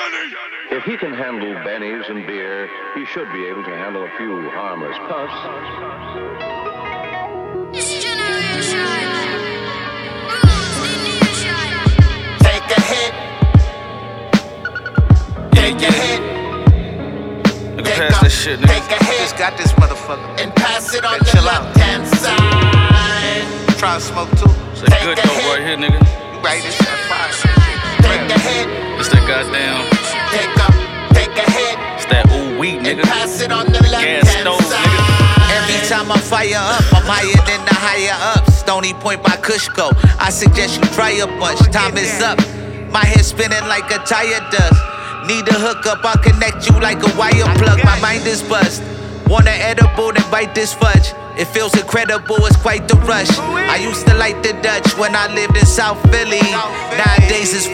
If he can handle bennies and beer, he should be able to handle a few harmless puffs. This generation rules the nation. Take a hit. Take a hit. Nigga, pass that shit, nigga. Take a hit. Just got this motherfucker. And pass it on Hey, the chill out. left-hand side. Try to smoke too. It's that good dope right here, nigga. You right, this shit fire. Take a hit. It's that goddamn. Take a hit. It's that ooh weed, And nigga. pass it on the Gas left-hand stove, side. nigga. Every time I fire up, I'm higher than the higher ups. Stony Point by Kushco. I suggest you try a bunch. Time is up. My head spinning like a tire does. Need a hookup, I'll connect you like a wire plug. My mind is buzzed. Want an edible, then bite this fudge. It feels incredible, it's quite the rush. I used to like the Dutch when I lived in South Philly. Nowadays it's